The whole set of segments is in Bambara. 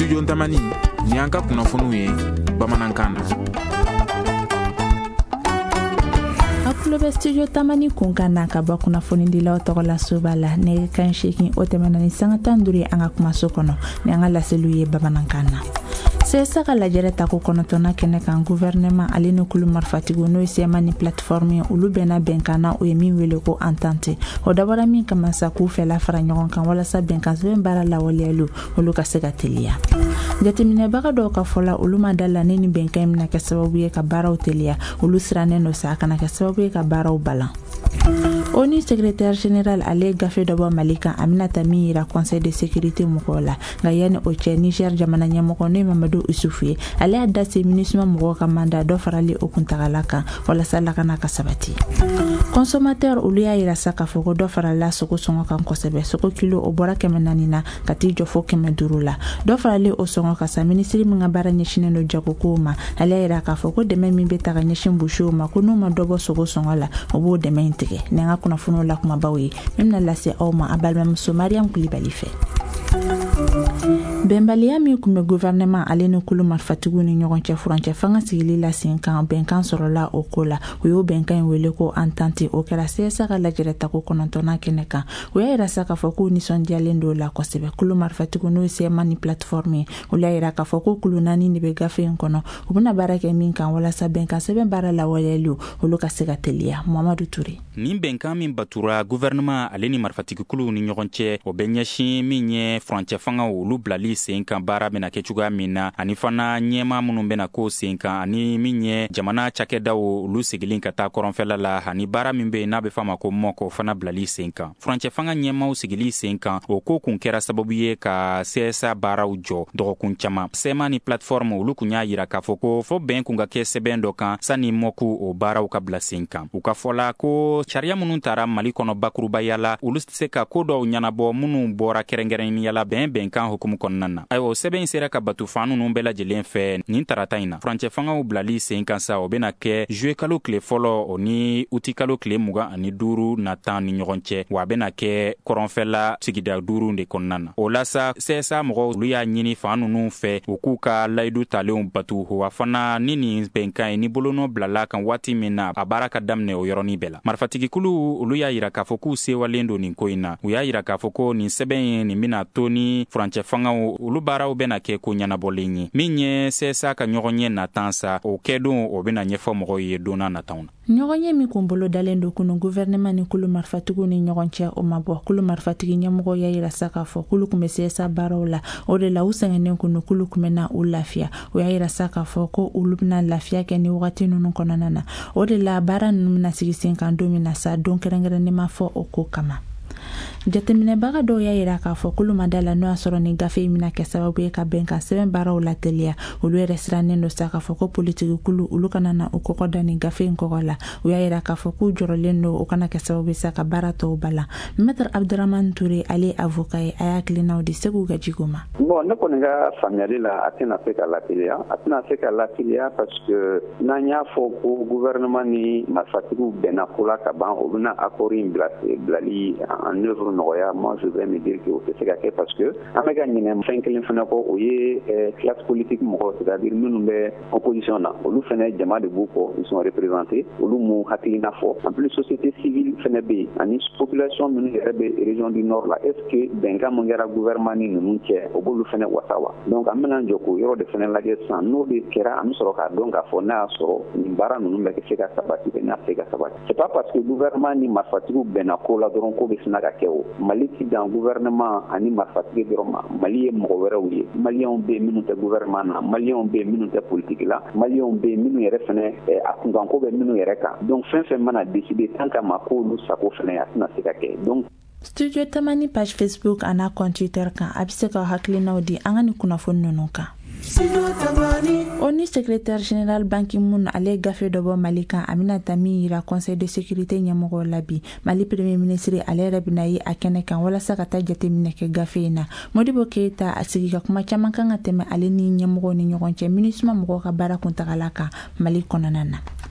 studio Tamani ni an ka kunnafoniw ye bamanankan na. Akulobe studio Tamani kunkan na ka bɔ kunnafoni dilaw tɔgɔ la soba la ne kan shekin o tɛmɛna ni sanga 15 an ka kumaso kɔnɔ ni an ka laseliw ye bamanankan na. Sesa ka lajɛrɛ ta ko kɔnɔntɔnna kɛnɛ kan gouvernement ale ni kulu marifatigiw n'o ye sema ni plateforme olu bɛnna bɛnkan na o ye min wele ko entente o dabɔra min kama sa k'u fɛla fara ɲɔgɔn kan walasa bɛnkan sɛbɛn baara lawaleyali olu ka se ka teliya. Jateminɛbaga dɔw ka fɔla olu ma dala ne ni bɛnkan mina kɛ sababu ye ka baaraw teliya olu sirannen no sa kana kɛ sababu ye ka baaraw balan. ONU secrétaire général ale gafe dɔ bɔ Mali kan Aminata min yira conseil de sécurité mɔgɔw la nka yanni o cɛ Niger jamana ɲɛmɔgɔ n'o ye Mamadou Issoufou ye ale y'a da se MINUSMA mɔgɔw ka mandat dɔ farali o kuntagala kan walasa lakana ka sabati. Consommateur olu y'a yira sa k'a fɔ ko dɔ farala sogo sɔngɔ kan kosɛbɛ sogo kilo o bɔra 400 na ka t'i jɔ fo 500 la dɔ farali o sɔngɔ kan sa ministre min ka baara ɲɛsinnen do jagokow ma ale y'a yira k'a fɔ ko dɛmɛ min bɛ ta ka ɲɛsin bouchew ma ko n'u ma dɔ bɔ sogo sɔngɔ la o b'o dɛmɛ in tigɛ ni an ka kunnafoniw la kumabaw ye min na lase aw ma a balimamuso Mariam Kulibali fɛ. Bɛnbaliya min kun bɛ gouvernement ale ni kulu marifatigiw ni ɲɔgɔn cɛ furancɛ fanga sigili la sen kan bɛnkan sɔrɔla o ko la o y'o bɛnkan in wele ko entente o kɛra CSA ka lajɛrɛ ta ko 9 kɛnɛ kan o y'a yira sa k'a fɔ k'u nisɔndiyalen do la kosɛbɛ kulu marifatigiw n'o ye sema ni plateforme o y'a yira k'a fɔ ko kulu 4 de bɛ gafe in kɔnɔ u bɛna baara kɛ min kan walasa bɛnkan sɛbɛn baara lawaleyali olu ka se ka teliya. Mamadu Ture nin bɛnkan min batura gouvernement ale ni marifatigi kulu ni ɲɔgɔn cɛ o bɛ ɲɛsin min ye furancɛ fanga olu bilali sen kan baara bena kɛ cogoya min na ani fana ɲɛma minnu bena ko sen kan ani min ye jamana cakɛdaw olu segilin ka taa kɔrɔnfɛla la ani baara min be n'a be fama ko mɔkɔ fana bilali sen kan furancɛ fanga ɲɛmaw sigili sen kan o ko kun kɛra sababu ye ka CSA baaraw jɔ dɔgɔkun caman sema ni plateforme olu kun y'a yira k'a fɔ ko fɔ bɛn kun ka kɛ sɛbɛn dɔ kan sani mɔku o baaraw ka bila sen kan u ka fɔla ko sariya minnu tara Mali kɔnɔ bakurubaya la olu se ka ko dɔw ɲanabɔ minnu bɔra kɛrɛnkɛrɛnnenya la bɛnkan hukumu kɔnɔna na ayiwa o sɛbɛn sera ka batu fan ninnu bɛɛ lajɛlen fɛ nin tarata in na furancɛ fangaw bilali sen kan sa o bena kɛ juwe kalo tile fɔlɔ o ni uti kalo tile 25 natan ni ɲɔgɔn cɛ wa a bena kɛ kɔrɔnfɛla sigida 5 de kɔnɔna na o la sa CSA mɔgɔw olu y'a ɲini fan ninnu fɛ u k'u ka layidu talenw batu wa fana ni nin bɛnkan ye ni bolonɔ bilala kan waati min na a baara ka daminɛ o yɔrɔnin bɛɛ la marifatigikulu olu y'a yira k'a fɔ k'u sewalen do nin ko in na u y'a yira k'a fɔ ko nin sɛbɛn ye nin bena to ni furancɛ fangaw olu baaraw bena kɛ ko ɲanabɔlen ye min ye CSA ka ɲɔgɔn ye natan sa o kɛ don o bena ɲɛfɔ mɔgɔw ye donna nataw na ɲɔgɔn ye min kun bolo dalen do kunu gouvernement ni kulu marifatigiw ni ɲɔgɔn cɛ o ma bɔ kulu marifatigi ɲɛmɔgɔ y'a yira sa k'a fɔ kulu kun bɛ CSA baaraw la o de la u sɛgɛnnen kunu kulu kun bɛna u lafiya o y'a yira sa k'a fɔ ko olu bena lafiya kɛ ni wagati ninnu kɔnɔna na o de la baara ninnu bena sigi sen kan don min na sa don kɛrɛnkɛrɛnnen ma fɔ o ko kama jateminɛbaga dɔw y'a yira k'a fɔ kulu ma da la n'o y'a sɔrɔ ni gafe in bɛna kɛ sababu ye ka bɛnkan sɛbɛn baaraw la teliya olu yɛrɛ sirannen do sa k'a fɔ ko politiki kulu olu kana na u kɔkɔ da ni gafe in kɔkɔ la u y'a yira k'a fɔ k'u jɔrɔlen do o kana kɛ sababu ye sa ka baara tɔw balan Maître Abdurahmane Touré ale avocat ye a y'a hakilinaw di Segu Gajigo ma. Bon ne kɔni ka faamuyali la a tɛna se ka lateliya parce que n'an y'a fɔ ko gouvernement ni marifatigiw bɛnna ko la ka ban o bɛna accord in bilali en œuvre nɔgɔya. Moi je vais me dire que o tɛ se ka kɛ parce que an bɛ ka ɲinɛ fɛn kelen fana kɔ o ye classe politique mɔgɔw c'est-à-dire minnu bɛ opposition na olu fana jama de b'u kɔ ils sont représentés olu m'u hakilina fɔ en plus société civile fana bɛ yen ani population minnu yɛrɛ bɛ région du nord la est-ce que bɛnkan min kɛra gouvernement ni ninnu cɛ o b'olu fana wasa wa donc an bɛna jɔ k'o yɔrɔ de fana lajɛ sisan n'o de kɛra an bɛ sɔrɔ k'a dɔn k'a fɔ n'a y'a sɔrɔ nin baara ninnu bɛ se ka sabati n'a se ka sabati c'est pas parce que gouvernement ni marifatigiw bɛnna ko la dɔrɔn ko bɛ sina ka kɛ o Mali ti dan gouvernement ani marifatigi dɔrɔn ma Mali ye mɔgɔ wɛrɛw ye maliyɛnw bɛ minnu tɛ gouvernement na maliyɛnw bɛ minnu tɛ politique la maliyɛnw bɛ minnu yɛrɛ fana a kunkanko bɛ minnu yɛrɛ kan donc fɛn fɛn mana décider tant qu'à ma ko olu sago fana a tɛna se ka kɛ donc Studio Tamani page Facebook ana compte Twitter kan a bɛ se ka hakilinaw di an ka ni kunnafoni ninnu kan. ONU secrétaire général Ban Ki-moon ale gafe dɔ bɔ Mali kan Aminata min yira conseil de sécurité ɲɛmɔgɔw la bi Mali premier ministre ale yɛrɛ bɛna ye a kɛnɛ kan walasa ka taa jateminɛ kɛ gafe in na Modibo Keita a sigi ka kuma caman kan ka tɛmɛ ale ni ɲɛmɔgɔw ni ɲɔgɔn cɛ MINUSMA mɔgɔw ka baara kuntagala kan Mali kɔnɔna na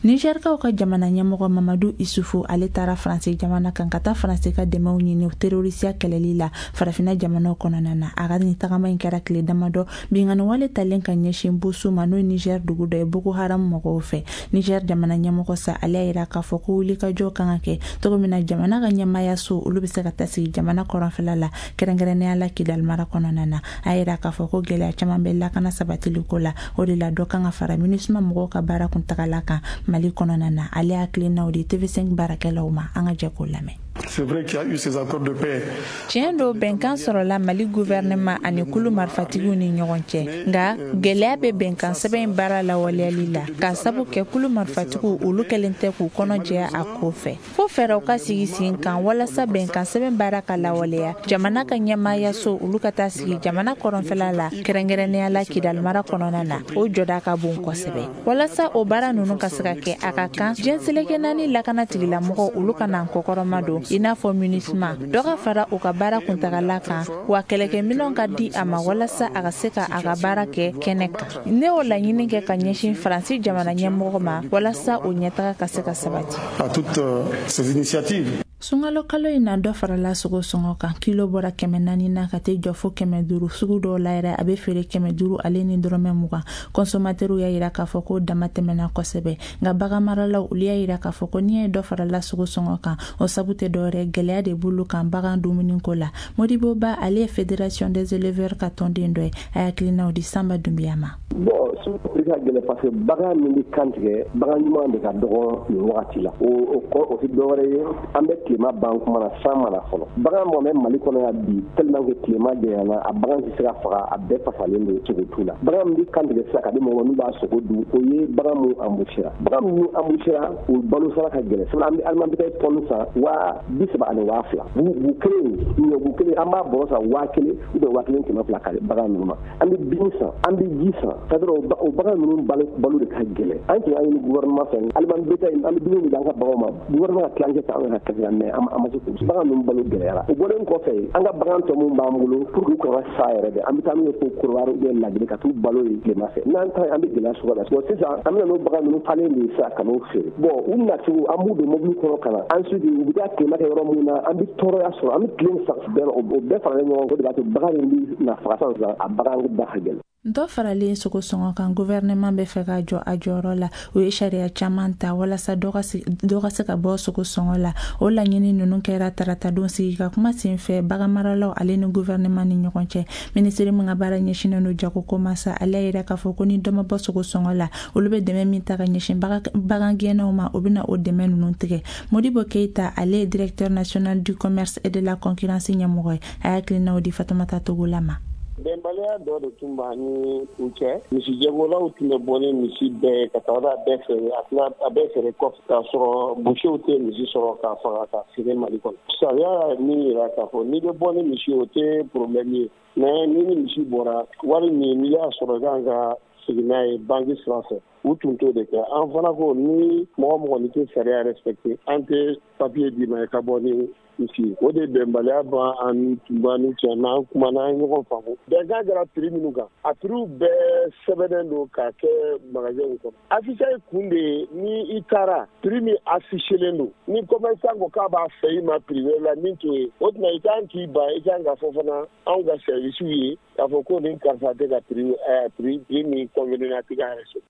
Nigerkaw ka jamana ɲɛmɔgɔ Mamadou Issoufou ale taara Faransi jamana kan ka taa Faransi ka dɛmɛw ɲini terrorisia kɛlɛli la farafina jamanaw kɔnɔna na. A ka nin tagama in kɛra tile damadɔ bingani wale talen ka ɲɛsin Bosuma n'o Niger dugu dɔ ye Boko Haram mɔgɔw fɛ. Niger jamana ɲɛmɔgɔ sa ale y'a yira k'a fɔ ko wulikajɔ kan ka kɛ cogo min na jamana ka ɲɛmaya so olu bɛ se ka taa sigi jamana kɔrɔnfɛla la kɛrɛnkɛrɛnnenya la Kidal mara kɔnɔna na. A yira k'a fɔ ko gɛlɛya caman bɛ lakana sabatili ko la o de la dɔ kan ka fara MINUSMA mɔgɔw ka baara kuntagala kan Mali kɔnɔna na. Ale hakilinaw de TV5 baarakɛlaw ma an ka jɛ k'o lamɛn. C'est vrai qu'il y a eu ces accords de paix. Tiɲɛ do bɛnkan sɔrɔla Mali gouvernement ani kulu marifatigiw ni ɲɔgɔn cɛ nka gɛlɛya bɛ bɛnkan sɛbɛn in baara lawaleyali la k'a sabu kɛ kulu marifatigiw olu kɛlen tɛ k'u kɔnɔ jɛya a ko fɛ fo fɛɛrɛw ka sigi sen kan walasa bɛnkan sɛbɛn baara ka lawaleya jamana ka ɲɛmaaya so olu ka taa sigi jamana kɔrɔnfɛla la kɛrɛnkɛrɛnnenya la Kidal mara kɔnɔna na o jɔda ka bon kosɛbɛ walasa o baara ninnu ka se ka kɛ a ka kan diɲɛ seleke naani lakana tigilamɔgɔ olu ka na kɔkɔrɔma don i n'a fɔ MINUSMA dɔ ka fara u ka baara kuntagala kan wa kɛlɛkɛminɛnw ka di a ma walasa a ka se ka a ka baara kɛ kɛnɛ kan ne y'o laɲini kɛ ka ɲɛsin Faransi jamana ɲɛmɔgɔ ma walasa o ɲɛtaga ka se ka sabati. À toutes ces initiatives. Sunkalo kalo in na dɔ farala sogo sɔngɔ kan kilo bɔra 400 na ka tɛ jɔ fo 500 sugu dɔw la yɛrɛ a bɛ feere 500 ale ni dɔrɔmɛ 20 consommateurs y'a yira k'a fɔ ko dama tɛmɛna kosɛbɛ nka bagan maralaw olu y'a yira k'a fɔ ko n'i ye dɔ farala sogo sɔngɔ kan o sabu tɛ dɔwɛrɛ gɛlɛya de bolo kan bagan dumuni ko la. Modibo Ba ale ye Fédération des éleveurs ka tɔnden dɔ ye a hakilinaw di Samba Dumbiya ma. Bon surtout ka gɛlɛ parce que bagan min bɛ kantigɛ bagan ɲuman de ka dɔgɔ nin wagati la o tɛ dɔwɛrɛ ye an bɛ tilema ban kuma na san mana fɔlɔ bagan mɔmɛ Mali kɔnɔ ya bi tellement que tilema jɛyana a bagan tɛ se ka faga a bɛɛ fasalen don cogo t'u la bagan min bɛ kantigɛ sisan ka di mɔgɔ n'u b'a sogo dun o ye bagan min embouchera bagan min embouchera o balo sara ka gɛlɛ sisan an bɛ alimɛtɛ tɔni san 230 ani 2000 bu kelen an b'a bɔrɔ san 1000 ou bien 1200 ka bagan ninnu ma an bɛ bin san an bɛ ji san c'est-à-dire o bagan ninnu balo de ka gɛlɛ an tun an ye gouvernement fɛ alimɛtɛ an bɛ dumuni di an ka baganw ma gouvernement ka tilancɛ ta an ka kɛnɛ mais an ma se k'u bagan ninnu balo gɛlɛyara o bɔlen kɔfɛ an ka bagan tɔ minnu b'an bolo pour que u kana sa yɛrɛ dɛ an bɛ taa n'u ye fo Korowari ou bien Lagine ka t'u balo yen tilema fɛ n'an ta an bɛ gɛlɛya sugu la bon sisan an bɛna n'o bagan ninnu falen de sa ka n'o feere bon u nacogo an b'u don mobili kɔnɔ ka na ensuite u bɛ taa tilema kɛ yɔrɔ min na an bɛ tɔɔrɔya sɔrɔ an bɛ tile sa o bɛɛ faralen ɲɔgɔn kan o de b'a to bagan min bɛ na faga sisan a bagan da ka gɛlɛn. Dɔ faralen sogo sɔngɔ kan gouvernement bɛ fɛ ka jɔ a jɔyɔrɔ la o ye sariya caman ta walasa dɔ ka se ka bɔ sogo sɔngɔ la o laɲini ninnu kɛra taratadon sigi ka kuma sen fɛ bagan maralaw ale ni gouvernement ni ɲɔgɔn cɛ ministre min ka baara ɲɛsinnen don jago ko masa ale y'a yira k'a fɔ ko ni dɔ ma bɔ sogo sɔngɔ la olu bɛ dɛmɛ min ta ka ɲɛsin bagan gɛnnaw ma o bɛna o dɛmɛ ninnu tigɛ. Modibo Keita ale ye directeur national du commerce et de la concurrence ɲɛmɔgɔ ye a hakilinaw di Fatumata Togola ma. Bɛnbaliya dɔ de tun b'a ni u cɛ misijɛgolaw tun bɛ bɔ ni misi bɛɛ ka taa a bɛɛ feere a bɛɛ feere kɔfɛ k'a sɔrɔ boucherw tɛ misi sɔrɔ k'a faga ka feere Mali kɔnɔ sariya min yira k'a fɔ n'i bɛ bɔ ni misi o tɛ problème ye mais ni misi bɔra wari min n'i y'a sɔrɔ kan ka segin n'a ye banque sira fɛ u tun t'o de kɛ an fana ko ni mɔgɔ ni tɛ sariya respecté an tɛ papier d'i ma i ka bɔ ni misi o de bɛnbaliya ban an tunba ni cɛ n'an kumana an ɲɔgɔn faamu bɛnkan kɛra prix minnu kan a prix bɛɛ sɛbɛnnen don k'a kɛ magasin kɔnɔ affichage kun de ye ni i taara prix min affichelen don ni commerçant ko k'a b'a fɛ i ma privé la min t'o ye o tuma i kan k'i ban i kan ka fɔ fana anw ka service ye k'a fɔ ko nin karisa tɛ ka prix min convenu a tɛ ka respecté.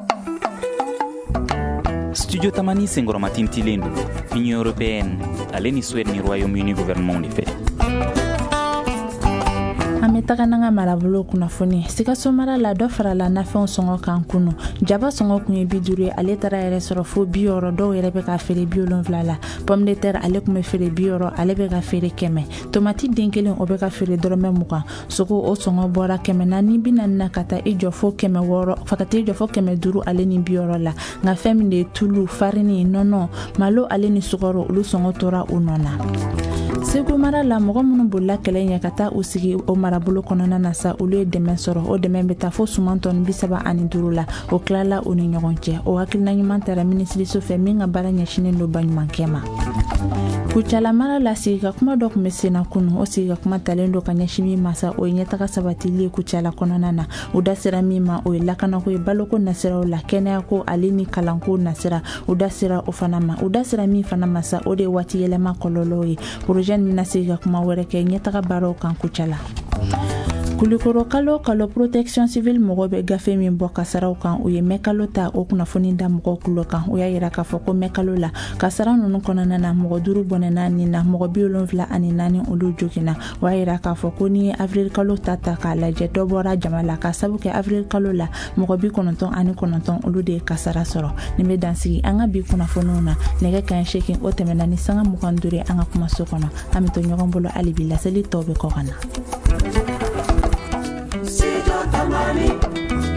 Studio Tamani senkɔrɔma tintilen don Union européenne ale ni Suède ni Royaume-Uni gouvernement de fɛ. An bɛ taga n'an ka marabolo kunnafoni Sikaso mara la dɔ farala nafɛnw sɔngɔ kan kunu jaba sɔngɔ kun ye 50 ye ale taara yɛrɛ sɔrɔ fo 60 dɔw yɛrɛ bɛ ka feere 70 la pomme de terre ale kun bɛ feere 60 ale bɛ ka feere 100 tomati den kelen o bɛ ka feere dɔrɔmɛ 20 sogo o sɔngɔ bɔra 440 na ka taa i jɔ fo 600 fa ka taa i jɔ fo 500 ale ni 60 la nka fɛn min de ye tulu farini nɔnɔ malo ale ni sukaro olu sɔngɔ tora u nɔ na. Segu mara la mɔgɔ minnu bolila kɛlɛ ɲɛ ka taa u sigi o marabolo kɔnɔna na sa olu ye dɛmɛ sɔrɔ o dɛmɛ bɛ taa fo suman tɔni 75 la o tilala o ni ɲɔgɔn cɛ o hakilina ɲuman taara minisiriso fɛ min ka baara ɲɛsinen don baɲumankɛ ma. Kucala mara la sigika kuma dɔ tun bɛ senna kunu o sigika kuma talen don ka ɲɛsin min masa o ye ɲɛtaga sabatili Kucala kɔnɔna na u da sera min ma o ye lakanako ye baloko nasiraw la kɛnɛyako ale ni kalanko nasira u da sera o fana ma u da sera min fana masa o de ye waati yɛlɛma kɔlɔlɔ ye projet min na sigika kuma wɛrɛ kɛ ɲɛtaga baaraw kan Kucala. Kulikoro kalo protection civile mɔgɔ bɛ gafe min bɔ kasaraw kan u ye mɛkalo ta o kunnafoni da mɔgɔ kulo kan u y'a yira k'a fɔ ko mɛkalo la kasara ninnu kɔnɔna na mɔgɔ 5 bɔnɛna nin na mɔgɔ 74 olu joginna u y'a yira k'a fɔ ko ni ye avril kalo ta k'a lajɛ dɔ bɔra jama la ka sabu kɛ avril kalo la mɔgɔ 99 olu de ye kasara sɔrɔ nin bɛ dansigi an ka bi kunnafoniw na nɛgɛ kaɲɛ 8 o tɛmɛna ni sanga 25 an ka kumaso kɔnɔ an bɛ to ɲɔgɔn bolo hali bi laseli tɔw bɛ kɔ ka na.